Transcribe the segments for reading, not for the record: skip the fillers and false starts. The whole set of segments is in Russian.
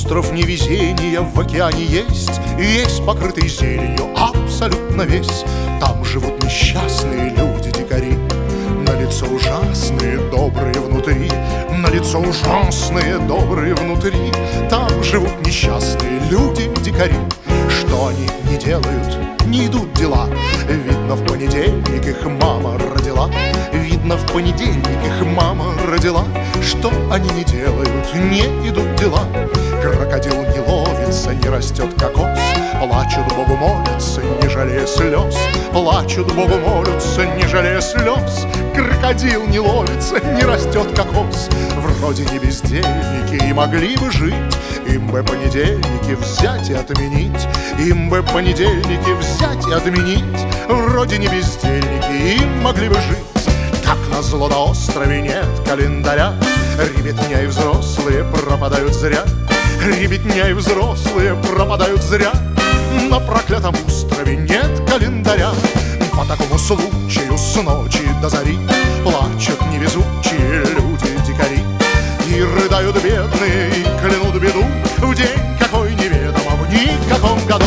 Остров невезения в океане есть, и есть покрытый зеленью абсолютно весь. Там живут несчастные люди-дикари, на лицо ужасные, добрые внутри, на лицо ужасные, добрые внутри. Там живут несчастные люди-дикари. Что они не делают, не идут дела. Видно, в понедельник их мама родила. Видно, в понедельник их мама родила. Что они не делают, не идут дела. Крокодил не ловится, не растет кокос. Плачут Богу, молятся, не жалея слез. Плачут Богу, молятся, не жалея слез. Крокодил не ловится, не растет кокос. Вроде не бездельники и могли бы жить. Им бы понедельники взять и отменить. Им бы понедельники взять и отменить. Вроде не бездельники, им могли бы жить. Как назло на острове нет календаря. Ребятня и взрослые пропадают зря. Ребятня и взрослые пропадают зря. На проклятом острове нет календаря. По такому случаю с ночи до зари плачут невезучие люди-дикари. И рыдают бедные, и клянут беду в день какой неведомо, в никаком году.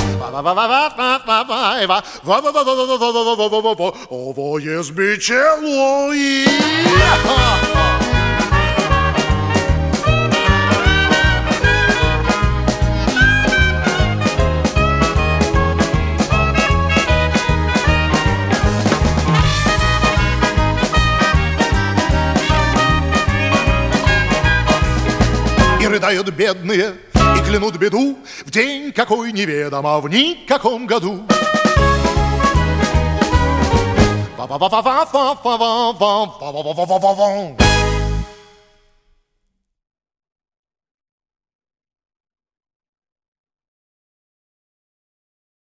И рыдают бедные, и клянут беду в день какой неведомо, в никаком году.